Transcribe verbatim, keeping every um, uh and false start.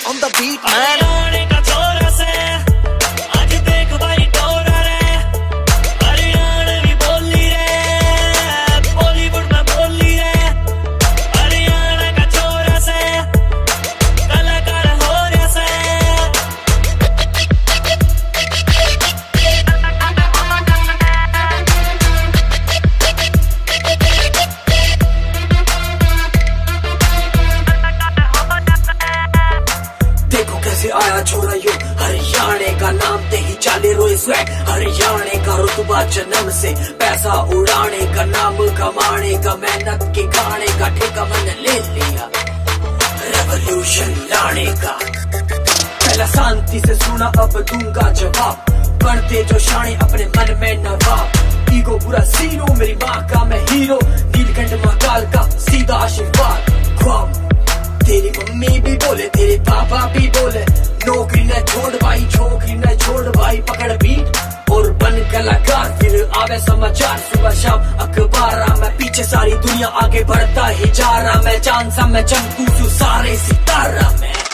on the beat, man. आया छोरा यो हरियाणे का नाम ते ही चाले रोए स्वैग। हरियाणे का रुतबा जन्म से, पैसा उड़ाने का, नाम कमाने का, मेहनत के गाने का ठेका मैंने ले लिया, रेवोल्यूशन लाने का। पहला शांति से सुना, अब दूंगा जवाब, बढ़ते जो शाने अपने मन में नवाब। ईगो पूरा जीरो, मेरी माँ का मैं हीरो, नीलकंठ महाकाल का सीधा आशीर्वाद। ख्वाब तेरी मम्मी भी बोले, तेरे पापा भी बोले, नौकरी न छोड़ भाई, छोकरी न छोड़ भाई, पकड़ बीट और बन कलाकार। फिर आवे समाचार सुबह शाम अखबार, मैं पीछे सारी दुनिया आगे बढ़ता ही जा रहा, मैं चांद सा मैं चमकू सारे सितारा में।